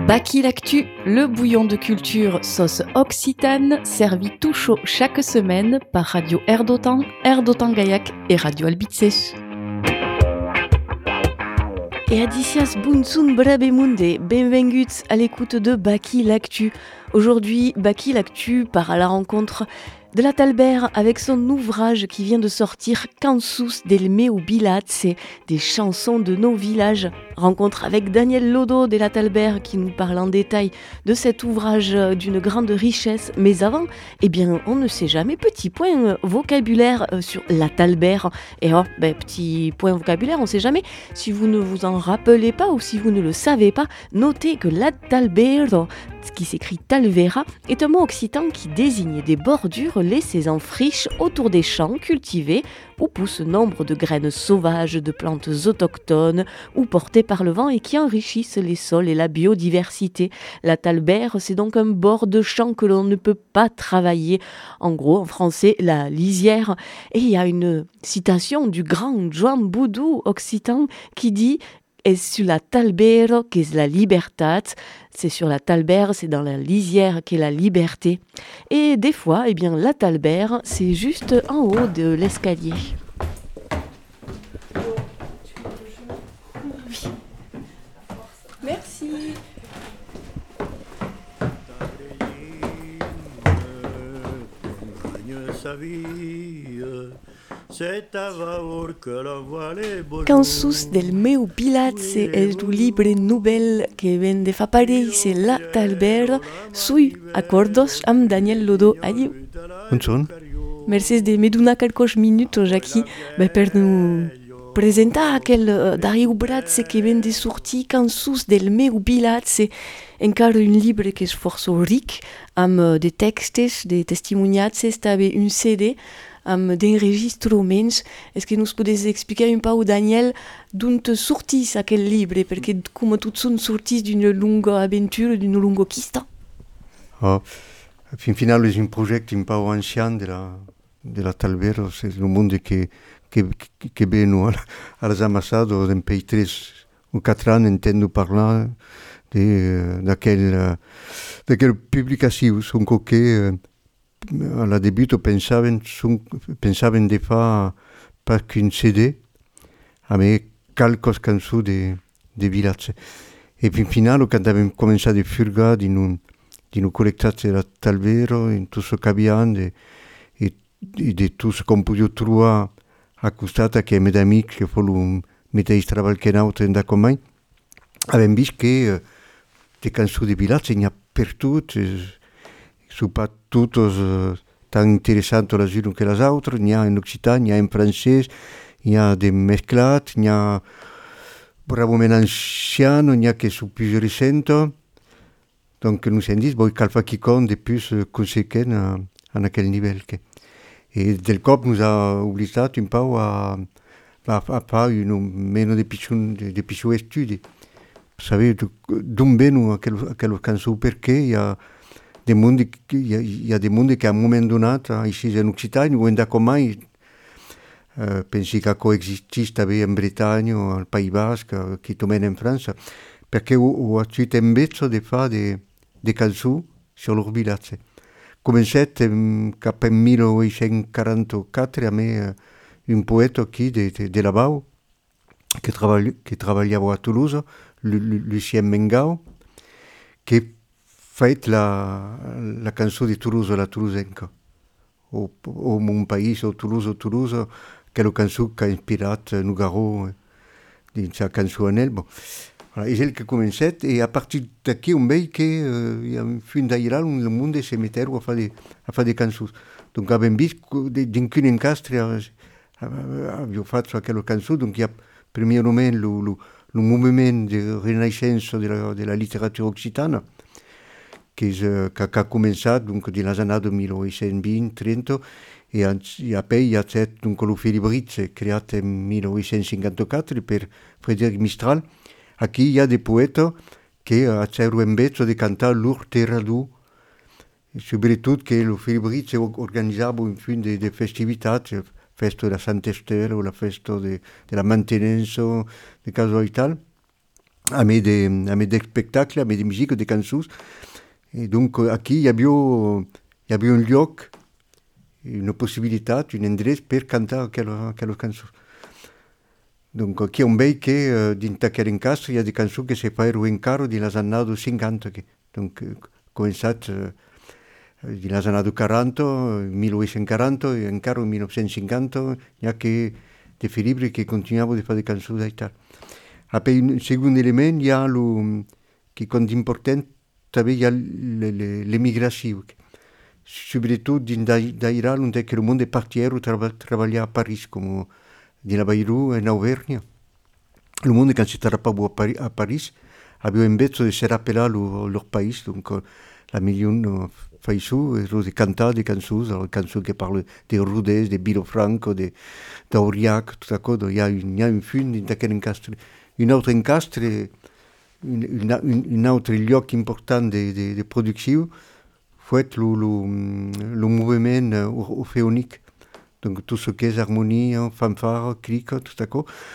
Baki l'actu, le bouillon de culture sauce occitane, servi tout chaud chaque semaine par Radio Air d'Otan Gaillac et Radio Albitzé. Et adicias bunzun brabemunde, benvenguts à l'écoute de Baki l'actu. Aujourd'hui, Baki l'actu part à la rencontre de la Talbert avec son ouvrage qui vient de sortir Cansus del meu Bilatze, des chansons de nos villages. Rencontre avec Daniel Lodo de la Talbert qui nous parle en détail de cet ouvrage d'une grande richesse. Mais avant, eh bien, on ne sait jamais. Petit point vocabulaire sur la Talbert. Et petit point vocabulaire, on ne sait jamais. Si vous ne vous en rappelez pas ou si vous ne le savez pas, notez que la Talbert, qui s'écrit Talvera, est un mot occitan qui désigne des bordures laissées en friche autour des champs cultivés où poussent nombre de graines sauvages de plantes autochtones ou portées par le vent et qui enrichissent les sols et la biodiversité. La Talbert, c'est donc un bord de champ que l'on ne peut pas travailler. En gros, en français, la lisière. Et il y a une citation du grand Joan Boudou occitan qui dit « Es sur la Talbero qu'est la libertat ». C'est sur la Talbert, c'est dans la lisière qu'est la liberté. Et des fois, eh bien, la Talbert, c'est juste en haut de l'escalier. Merci. Cansus del meu Bilatze és du libre novel que ven de fa aparèixer la Talbert. Sui acordos amb Daniel Lodo. Adieu. Bonjour. Merci de me donar quelques minuts aquí per nous presentar aquell darrer obratge que ven de sortir Cansus del meu Bilatze. Encara un llibre que és força ric, amb de textos, de testimoniatges, també un CD amb d'enregistraments. Est-ce que nous podes explicar un peu, Daniel, d'on te sortís aquell llibre? Perquè com tots són sortits d'una longa aventura, d'una longa quista. Fin final és un projecte un peu ancien de la Talbero, c'est le monde que ve nous a les ambassades depuis 3 ou 4 ans entendo parlar d'aquella publicació. Son que a la début pensaven de fa pas qu'un CD, mais quelques cançons de vilatge. Et puis final, quand avem començat a furgar din un col·lectat de la Talbero, en tot ce qu'havíem i de tot ce qu'on podia trobar a costat que mes amics que volum mateix treball que nosaltres da com mai, avem vist que de cançons de vilatge n'hi ha per tot, sont pas toutes tan interessantes les unes que les autres. Il y a en occitan, il y a en français, il y a des mesclats, il y a bravament anciens, il y a qui sont plus récents. Donc nous hem dit, bon, cal fa quelqu'un de plus conséquent en aquel nivell. Et del cop nous a obligat un peu a faire une de pitjor estudi. Vous savez, d'on venu aquelles cançons, perquè hi ha des mondes que a un moment donat, ici en Occitània, o en Dacomai, pensi que coexistís també en Bretanya o al País Basc, qui també en França, perquè ho ha estat en vezzo de fa de cançons sur leur vilatge. Començat cap en 1844 amb un poeta aquí de Lavau, que treballava a Toulouse, Lucien Mengau, que fait la cançó de Toulouse, la toulousenca. O mon país, o Toulouse, aquella cançó que ha inspirat Nougaro dins sa cançó en ell. Bon. Voilà, és el que ha començat, i a partir d'aquí on veig que hi ha fins d'allà el món se meter a fer de cançons. Donc avem vist dins qu'un encastre havia fet aquella cançó, donc hi ha primerament le moviment de renaissance de la littérature occitane, qui a commençat donc, dans les années de 1820-30, et après il y a donc, le Félibritz, créé en 1854 par Frédéric Mistral. Aquí il y a des poètes qui ont envie de cantar leur terra d'eau, surtout que le Félibritz organisava un fin de festivitats, festa de la Santa Esther o la festa de la Mantenença de Caso i tal. des spectacles, à des musiques, des cançons. Et donc, aquí il y avait un lieu, une possibilité, un endroit pour canter aquelles cançons. Donc, aquí on veut que dins d'aquest encastre il y a des cançons que se fan encara dans les années 50. Donc, començat dans les années 40, 1840 et encara en 1950, il y a que des films qui continuent à faire des cançons d'aital. Après, un second élément, il y a qui compte important, il y a l'émigration. Surtout dans l'Iran, où le monde est parti travailler à Paris, comme dans la Bayrou et en Auvergne. Le monde, quand c'était pas à Paris, avait envie de se rappeler leur pays. Donc, la million fait ça, et cantar des cançons qui parlent des Rodés, des Bilofranco, d'Aurillac, tout ça. Il y a une film dans quel encastre. Un autre encastre, un autre lieu important de production, c'est le mouvement orphéonique. Donc tout ce qui est harmonie, fanfare, cric, tout ça,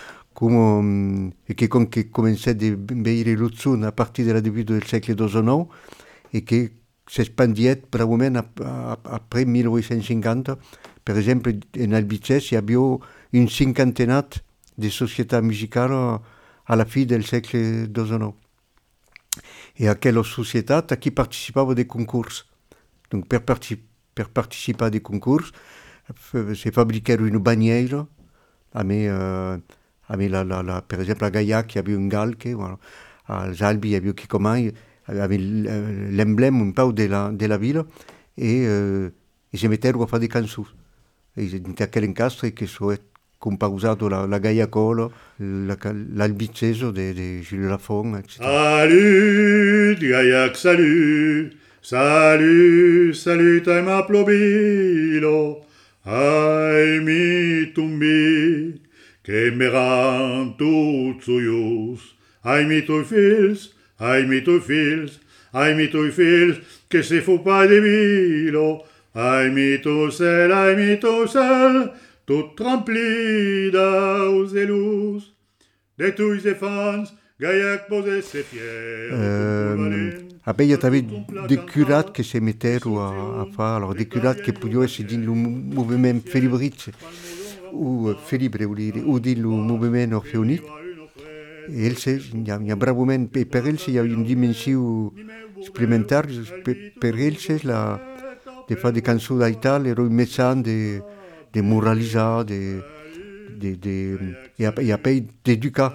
et qui commençait à veiller l'Utsun à partir de la début du siècle XIX et qui s'expandait probablement après 1850. Par exemple, en Albices, il y avait une cinquantaine de sociétés musicales à la fin du siècle XIX. Et à quelle société qui participaient des concours. Donc, pour participer à des concours, se fabriquait une bannière, par exemple, à Gaillac, il y avait un galque, voilà. À Zalbi, il y avait Kikomai, il y avait l'emblème un peu de la ville, et se mettaient à faire des cançons. Et c'était quel encastre que soit composé la Gaillacola, l'Albiceso de Jules Lafont, etc. Salut, Gaillac, salut, salut, salut, t'aimes à Plobilo. Ai mi tumbi, que me ran tots ulls. Ai mi tu fills, ai mi tu fills, ai mi tu fills, que se fu pas de vilo. Ai mi tu cel, tot rempli d'aus et luz. De tous et fans, Gaillac posait ses fiers. Après, il y avait des curats qui se mettaient à faire, alors des curats qui pouvaient être dans le mouvement félibrite ou félibre, ou dans le mouvement orphéonique. Et il y a bravement, et pour elles, il y a une dimension supplémentaire. Pour elles, de faire des cançons d'Aital, et un message de moraliser, et après d'éduquer.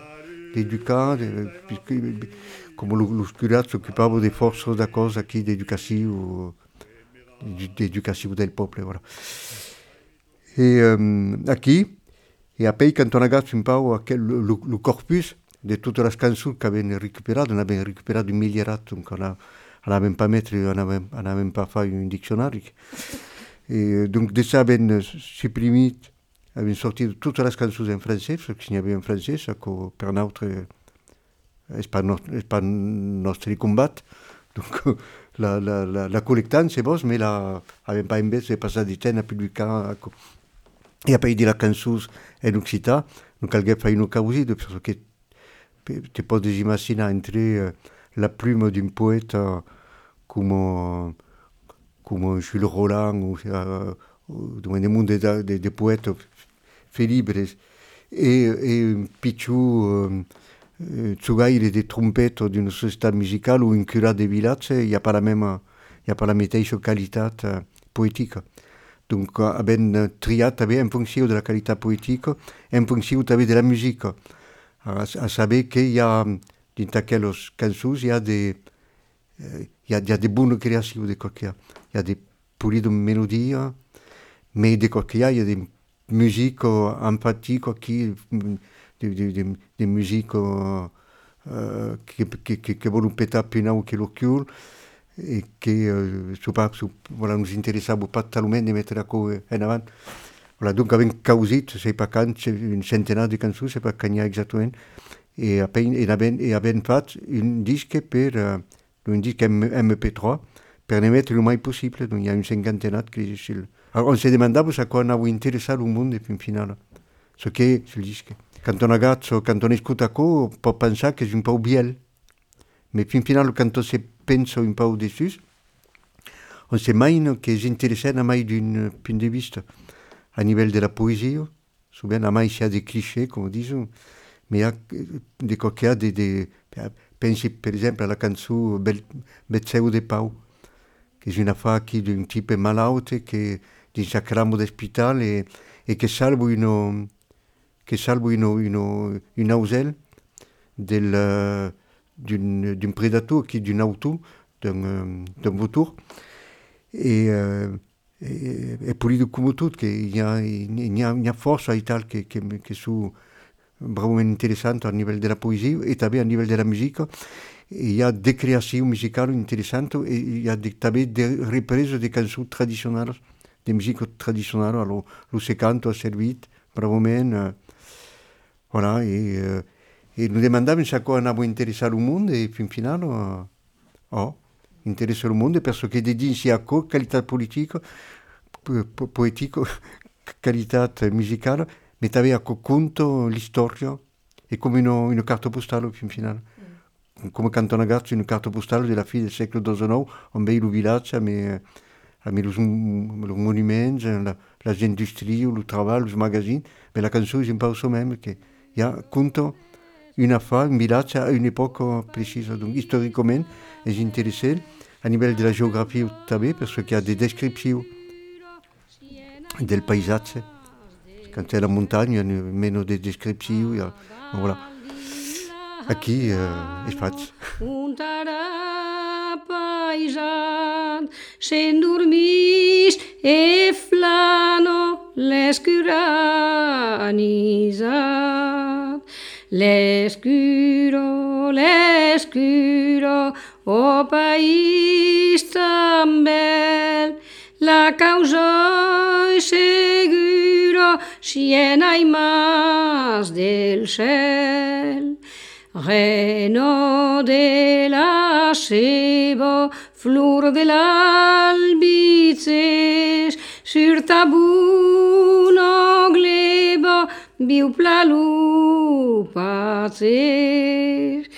Comme les curats s'occupaient des forces de cause qui d'éducation del peuple, voilà. Et aquí, et après, quand on regarde un peu le corpus de toutes les chansons qu'on avait récupérées, on avait récupéré du milliard, donc on n'a même pas fait un dictionnaire. Et donc, de ça, on a supprimé, on a sorti toutes les chansons en français, parce qu'il y avait en français, ça que pour notre c'est pas notre combat. Donc, la collectance, c'est bon, mais la avait pas envie de passer du temps à publier. Et après, il dit la chanson en occitan, donc quelqu'un fait une cause, parce que tu peux imaginer entre la plume d'un poète comme Jules Roland ou dans le monde des poètes libres et un pichou tsugaire des trompettes d'une société musicale ou un curé de village, il n'y a pas la même qualité poétique. Donc, ben triat en fonction de la qualité poétique, en fonction de la musique. À savoir qu'il y a, dans quelques chansons, il y a des bonnes créations de Coquia. Il y a des polies de mélodies, mais de Coquia, il y a des musiques empathiques, des musiques qui vont péter plus haut que le cul et qui voilà, nous intéressava pas tellement de mettre en avant. Voilà, donc avec Causit, c'est pas quand, c'est une centaine de chansons, c'est pas quand il y a exactement. Et après, il avait fait un disque MP3 pour les mettre le moins possible. Donc il y a une cinquantaine de. Alors on s'est demandé à quoi on avait intéressé le monde et puis au final, ce qu'est ce disque. quando ragazzo, quando ne ascolta può pensare che è un po' biel, ma fin finale quando si pensa un po' dessus, on se immagina che si interessa mai d'un punto di vista a livello della poesia, souvent a mai sia dei cliché, come dicono, ma il y a des coquilles, pensi per esempio alla canzone Bezzeu de Pau, che è una fa qui d'un tipo malato che di sacramo d'ospedale e che salvano un ausel d'un predator qui d'un auto, d'un vautour, e pulito come tutto, che il y a forza e tal che sono bravamente interessanti a livello della poesia e anche a livello della musica. Il y a des créations musicales intéressantes et il y a també des reprises de cançons traditionnelles, de musique traditionnelle. Alors, lo se canto ha servit bravament. Voilà, e nous demandaven se quoi anava a interessar al mondo e fin final interessa al mondo perché de dins hi ha qualitat politica, poetica, qualitat musicale, ma també ha conto l'istoria e come una carta postale fin final. Come canto ragazzo una carta postale della fine del secolo XIX, on veia il villaggio, avec les monuments, les industries, le travail, les magazines, mais la canzone è un po' ça même, che conta una fa, un villaggio a un'epoca precisa. Donc, historiquement, è interessant, a livello della geografia també, perché il y a des descriptions del paesaggio. Quand c'est la montagne, il y a meno des descriptions, voilà. Aquí es faig. Un tarà paisat s'endormix e flano l'escuranisat. L'escuro, o país tan bel, la causa è seguro, si en hay más del cel. Reno de la sebo, flor de l'albices, sur tabuno glebo, viu plalu paces.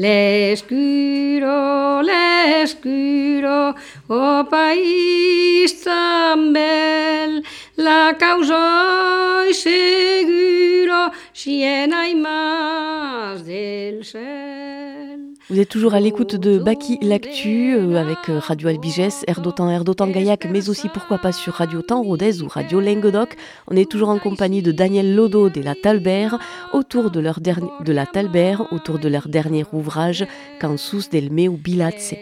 L'escuro, o país tan bel, la causa è seguro, si en hay más del ciel. Vous êtes toujours à l'écoute de Baki l'Actu avec Radio Albigès, Erdotan Gaillac, mais aussi pourquoi pas sur Radio Temps Rodez ou Radio Languedoc. On est toujours en compagnie de Daniel Lodo de la Talbert autour de leur dernier ouvrage Cançons del meu vilatge.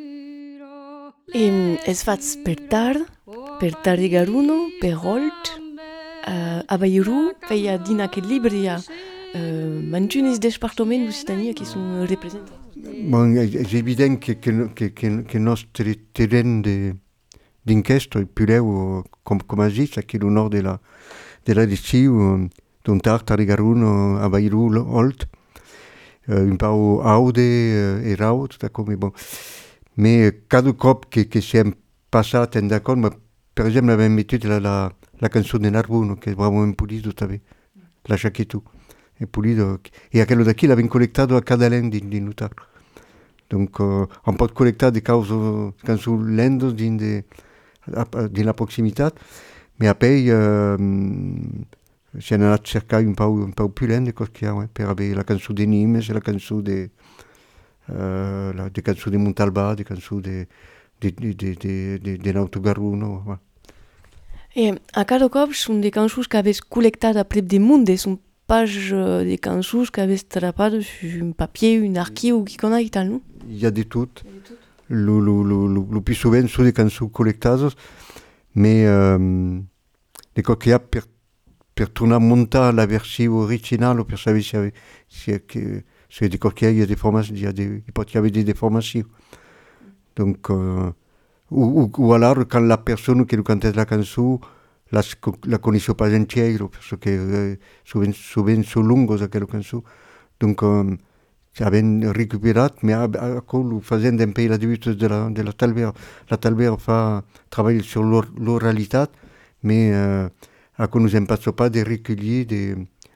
Es fats per tard Garuno, per Holt, a Bayrou, feia din aquest llibre mantunis departaments d'Occitania qui sont représentés. Bon, è evidente che il nostro terreno d'inchiesta è più leu, come si dice, qui al nord della DC, d'un Tartari Garuno, a Bayrou, Holt, un po' Aude e Raut, come bon. Ma cada cop che siamo passati d'accordo, ma per esempio abbiamo messo la canzone di Narbuno, che è veramente pulito, la chaquetto. È pulito, e quello da qui l'abbiamo collectato a Cadalen di Nutar. Donc, on peut collecter des canzoni lendo nella prossimità, ma poi si è andato a cercare un po' più lente per avere la canzone di Nimes, la canzone di canzoni di Montalba, di canzoni di Nautogaruno. E a cada cop són des cançons que avez collectat a prop del món, són pages de cançons que avez trapat sur un papier, un archiu, qui connaît et tal, non? Il y a de tout. Le plus souvent sont des cançons collectées, mais les coquilles per tornar a monter la version originale, per saber si des coquilles, il y a des formations, il peut y avoir des déformations. Donc, ou alors, quand la personne qui nous cantait la chanson, la connaissait pas entière, parce que souvent sont longues, aquelles chansons. Donc, abbiamo recuperato, ma facendo un po' la debut della Talbert. La Talbert travaille sur l'oralité, mais nous n'avons pas de recueillir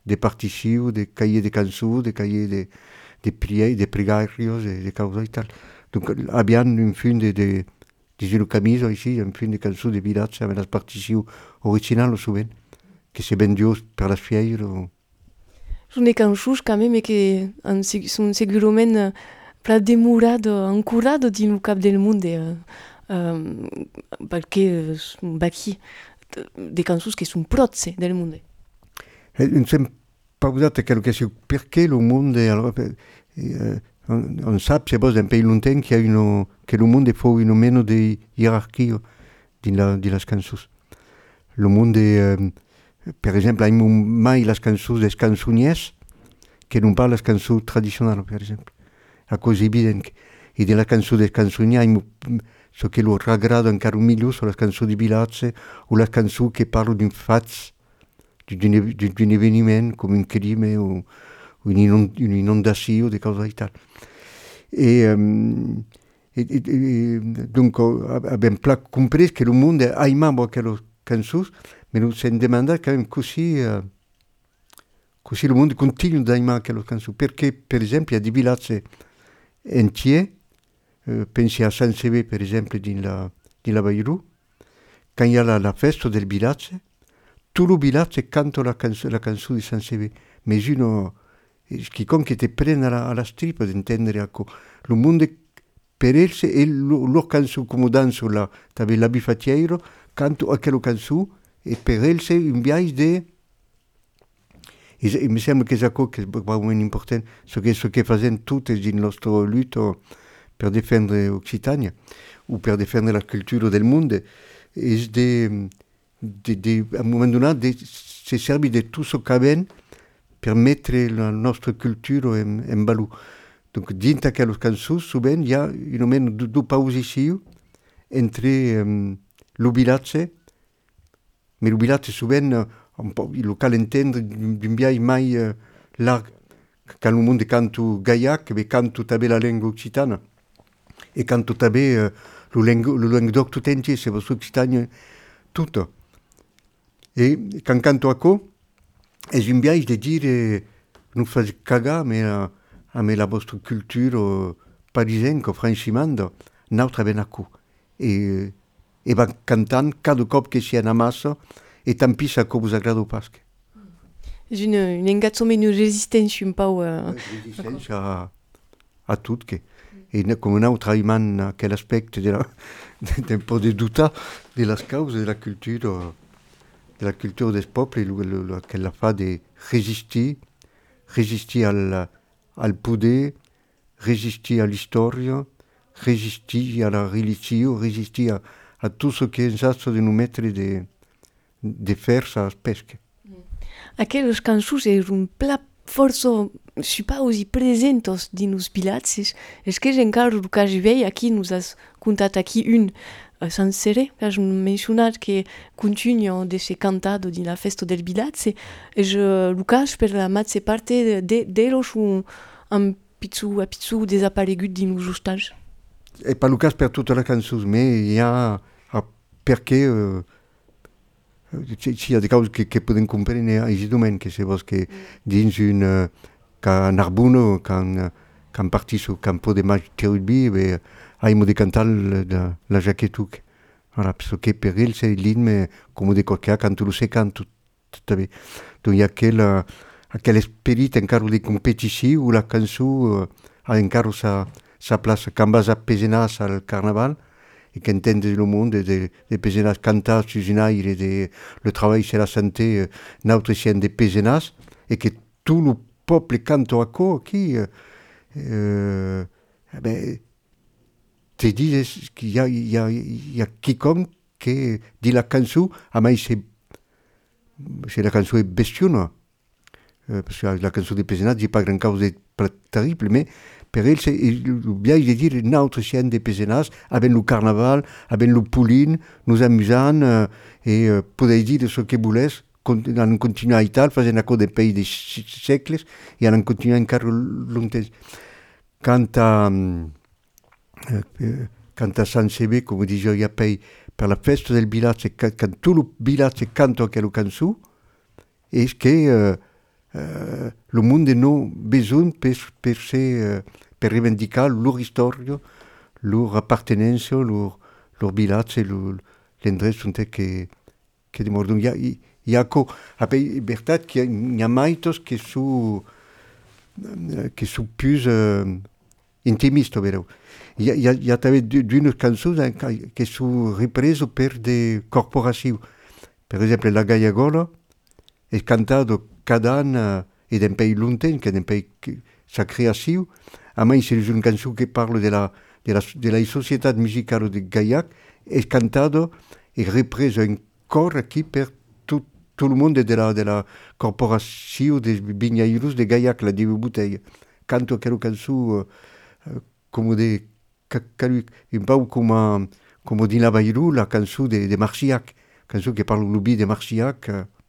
de particius, de cahiers de cançons, de cahiers de prières, de pregarios, de causes et tal. Donc, abbiamo un film de Gino Camiso ici, un film de cançons de village avec les particius originales souvent, que c'est vendu per les fières. Sunt cançons quand même que sunt segurament pla demurado, ancurado din lo cap del monde, perché sunt bacchi de cançons che sunt prozze del monde. Non sem pausat quella question perché il mondo on sa se vos un pays lointain che il mondo fu in meno di gerarchia di las cançons. Le mondo per esempio abbiamo mai las cançons des canzoniers che non parla las cançons tradizionali per esempio. È così evidente. E della canzone des canzoniers abbiamo so che lo raggrado ancora meglio sono le canzoni di villaggio o le canzoni che parlano di un fatto d'un événement comme un crime ou une inondation, des causes et tal. Et donc, abbiamo compris que le monde aimava quelle canzoni, mais nous si demandons quand même così le monde continue ad aimare quelle canzoni. Perché, per esempio, il y a des villages entiers, pensi a San Sevé, per esempio, di la Bayrou, quand il y a la festa del village, tout le village canta la canzone di San Sevé. Mais chiunque ti prende alla stripa di intendere ecco, il mondo per esse e loro canzone come danzo la bifatiero, canto a quella canzone e per esse un viaggio e mi sembra che è molto importante, che fanno tutti nel nostro lutto per difendere l'Occitania o per difendere la cultura del mondo, è a un moment donné, si serve di tutto ciò che abbiamo per mettere la nostra cultura in valore. Donc, dintre quelle canzoni, souvent, il y a due pause ici, entre le village, mais le village, souvent, il local intende d'un viaggio mai largo. Quand le monde canta gaiac, canta també la lingua occitana, e canta també la lingua tout entier, c'est votre occitania, tutto. E quand canto a co, è un viaggio di dire, non fa cagare, a me la vostra cultura parisienne, franchement, notre ben a co. E va cantando cada cop che si è una massa, e tant pis a co vous agrada pas. È un ingazzomen, une résistance un po'... Résistance a tutto. E come un altro rimane quell'aspetto un po' di duta delle cause della cultura des peuples, che la fa di resistere al potere, resistere all'storia, resistere alla religione, resistere a tutto ciò che è in stato di non mettere di forza alla pesca. Aquelles cançons è un pla força, suis pas aussi presentes din nos vilatges. És que encara el que veig aquí, nos has contat aquí un San Seré, que has mencionat que continua de ser cantado din la festa del vilatge. És Lucas per la matza parte d'ellos un pitzu desaparegut din nos hostalls. E pas Lucas per tutte le canzoni, ma hi ha perché ci ha des causes che podem comprendere aisidament, che se vos che dins un Narbonne, quand parti sul campo de Magterulbi, abbiamo di cantare la jaquetuc. Voilà, perché per il c'est l'hymne come di qualche canto lo se canto tuttavia. Donc il y a quel spirit encara di competizione où la canzone ha encara sa place quand vas a Pézenas al carnaval et qu'entende le monde de Pézenas cantar sur un aire de le travail c'est la santé notre chien de Pézenas et que tout le peuple cante à corps qui te dis qu'il y a quiconque qui dit la canzone a mai c'est la canzone est bestione parce que la canzone de Pézenas dit pas grand chose de terrible mais per ell bien de dire notre chien de Pézenas avec le carnaval avec le poulin nous amusant et poder dire ce que voulez en continuar i tal faisant encore des pays de siècles et en continuant encara longtemps quant a San Sevé come dicevo io per la festa del villaggio quand tout le village canta quella canzone est que le monde non besoin per revendicar leur histoire, leur appartenance, leur village, l'endroit que demor. Donc il y a co, après veritat qu'il y a maitos que sont plus intimistes, vero. Il y a també d'une cançons que sont reprises per des corporations. Per exemple, la Gaiagola è cantato cada an e d'un pays lointain, que d'un pays sa création. A mai c'est une cançon qui parle de la société musicale de Gaiac, è cantato e reprise encore aquí per tout le monde de la corporation des vignairos de Gaiac, la Dieu Bouteille. Canto aquella cançon come de un peu comme dit la Bayrou, la cançon de Marciac, cançon qui parle l'oubli de Marciac.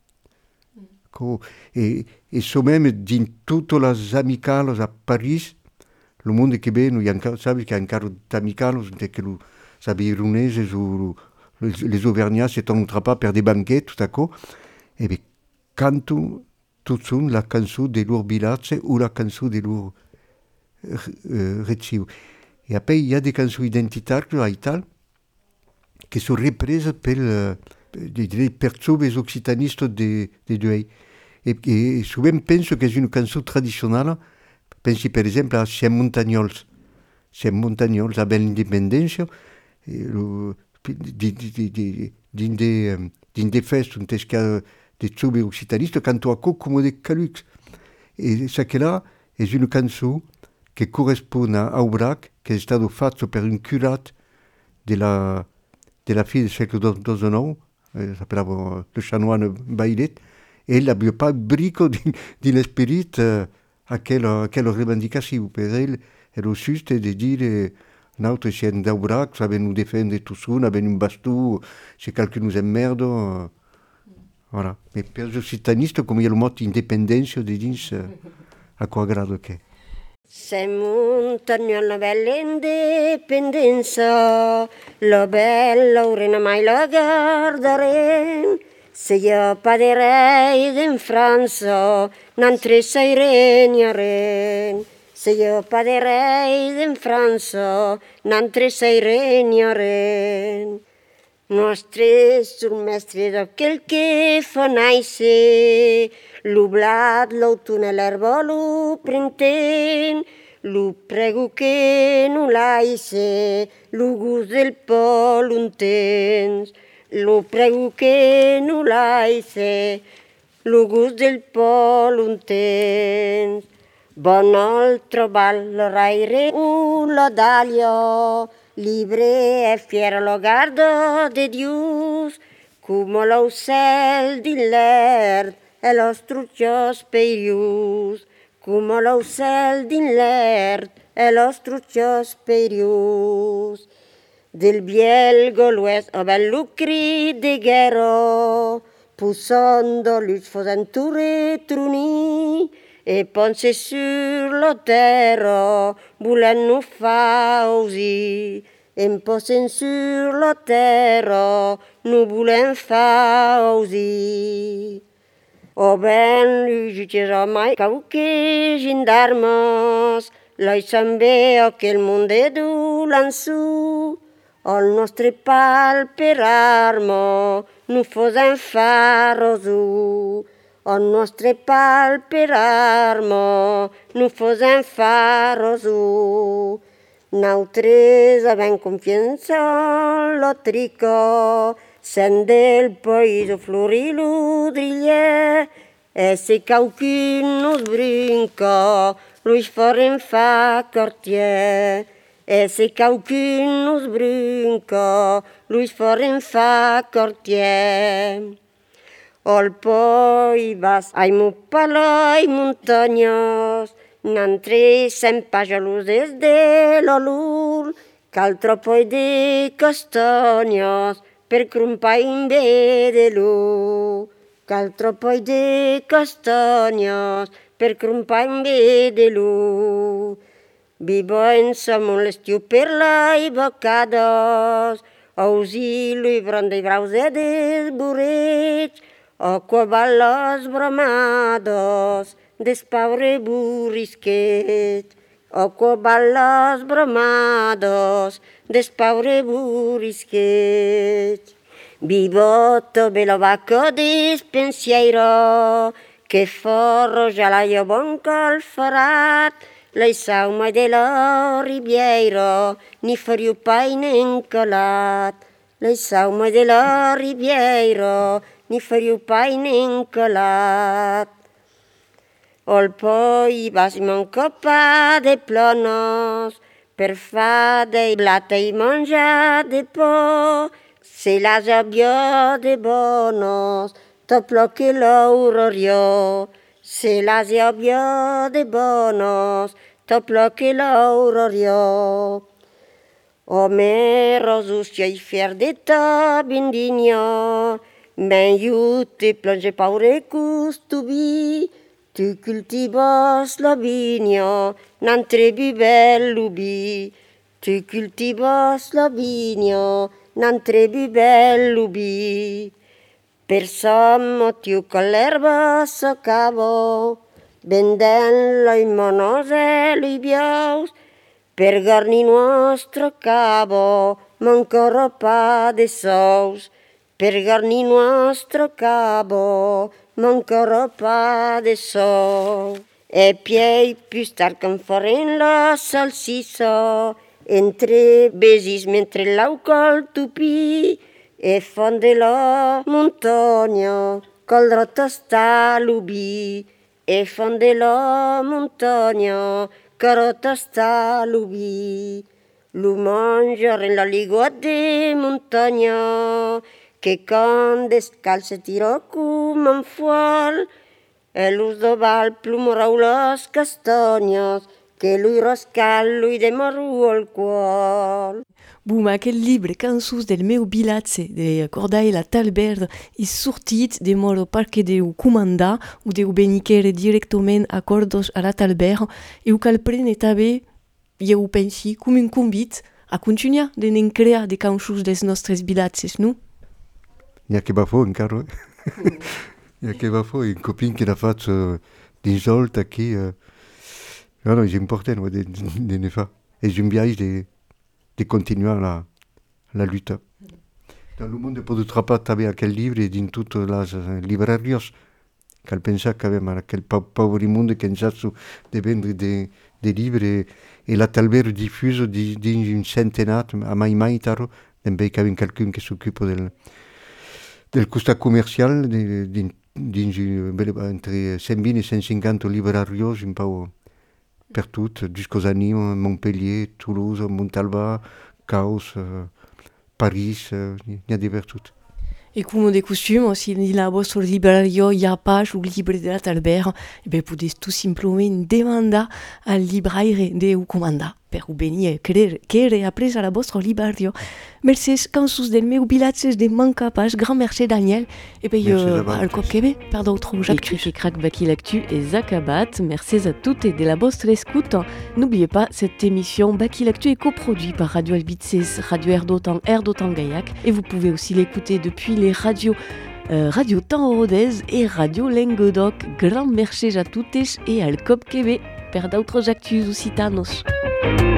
Et so même dans toutes les amicales à Paris, le monde qui vient, il y a encore, sabe qu'il y a encore d'amicales, que les Bayrounaises ou les Auvergnats se tombent pas per des banquets tout à coup, et bien cantent tout son la cançon de leur village ou la cançon de leur récit. Et après, il y a des cançons identitaires à Italie qui sont reprises per les occitanistes de Douai. Et souvent, penso que c'est une chanson traditionnelle. Pensi, per exemple, a Siem Montagnols. Siem Montagnols, avec l'indépendance, din des fêtes, un tesca de tsoube occitanistes, canto a comme des calux. Et ça que là, est une chanson qui correspond à Aubrac, qui est stato fatto per un curate de la fille du siècle XIX, s'appelava le chanoine Bailet, et il n'avait pas brico de l'esprit à quelle revendication. Per elle, era juste de dire, nous sommes d'Aubrac, nous défendre tout ça, nous avons un bastou, si quelqu'un nous emmerde, voilà. Mais per les occitanistes, comme il y a le mot indépendance de dins, à quoi grado che? Se montano alla bella indipendenza, la bella urina mai la guarderemo. Se io paderei in Francia, non sei regnare. Se io paderei in Francia, non sei regnare. Nostre sul mestre d'aquel che fa naixer, lo blat, l'autunne, l'herba, lo printemps, lo prego que no l'aixe, lo gust del pol un temps. Lo prego que no l'aixe, lo gust del pol un temps. Bon al trobar la raire la dahlia, libre e fiera la guarda de Dios, come l'ocell di l'ert e l'ostruccio sperius, come l'ocell di l'ert e l'ostruccio sperius. Del biel gaulois a bello cri de guerra, poussando l'us fosenture truni, e pense sur la terra, volent-nous fa aussi. Em posen sur la terra, nous volem fa aussi. O ben jutges a mai quauque gendarmes, lai també aquel monde du lançu, al nostre pal per arma, nous fosem fa rosu. Al nostre pal per arma, nous fosem fa rosu. Nosaltres avem confiança en la trica, sent del país o florir l'udrilla, e se qualcun nos brinca, los farem fa quartier. E se qualcun nos brinca, los farem fa quartier. Al País Basc ai mopala i muntanyes, n'entre sempre geloses de la lur, cal tropoi de castanyes per crompar in ve de l'ur. Cal tropoi de castanyes per crompar in ve de l'ur. Vivo en Samuel l'estiu per la i bocades, ausi lui branda i braus e des burets, o qua ballos bromados des paure burisquet, o qua ballos bromados des paure burisquet. Vivoto bello vacco dispensiero, che forro già l'aio bon col farat, lei sa mai dello riviero, ni fariu paine incolat. Lei sa mai dello riviero, ni fariu paine incolat. Ol poi vasimo un coppa de plonos, per fa dei blata i mangia de po, se las abbio de bonos, toplo che l'aurorio. Se las abbio de bonos, toplo che l'aurorio. O me rosuscia i fier de ta bindinio, men iute plonge paure custubi, tu cultivas la vigno, nan trebi bellubi. Tu cultivas la vigno, nan trebi bellubi. Per sommo tiu con l'erba soccavo, vendenlo in monose lui biaus, per garni nostro cavo, mancoro pa de sous. Per garni nostro cavo, mancoro pa de sous. E piei più star con foren lo salsiso, entre besis mentre l'aucol tupi, e fonde lo montagno, col rotto sta lubi, e fonde lo montagno, col rotto sta lubi. Lu mangiare in la ligua de montagno, che con descalze tiro come fuol, e luz do val plumorau los castaños, que lui roscal lui de moru al cuol. Buma, quel libre cansus del meu bilatze de Cordaila Talbert is sortit de modo parque deu comanda ou deu benicere directement acordos a la Talbert e u cal prene tabe, eu pensi, cum un convit a continuar de nen crea de cansus des nostres bilatzes, nu? N'hi ha che va fuori, caro. N'hi ha che va fuori, un copine che l'ha fatto di solta qui. No, c'est important de ne faire. Et j'aime bien de continuer la lutte. Dans le monde peut pas taber aquel livre din toutes les librarias, qu'elle pensait qu'avait aquel pauvre monde qui a de vendre des livres et la Talbert diffuse d'une centenaire à mai taro, d'un pays qu'avait quelqu'un qui s'occupe del costa commercial entre 120 et 150 librarios un peu partout, jusqu'aux Animes, Montpellier, Toulouse, Montalba, Caos, Paris, il y a des partout. Et comme de coutume, si la vostre librario hi ha pas un libre de la Talbert, e ben podeu tout simplement demandar al libraire de u comandar per venir quere après a la vostre librario. Merci cansus del meu bilatges de Mancapache, grand merci Daniel, et ben al cop que ve per d'autres actus. Et crac Baki l'actu et Zakabat, merci à toutes et de la vostre écoute. N'oubliez pas, cette émission Baki l'actu est coproduite par Radio Albitses, Radio Erdotan Gaillac, et vous pouvez aussi l'écouter depuis les radios Radio Temps Rodez et Radio Languedoc. Grand merci à toutes et al cop que ve per d'autres actus occitanos.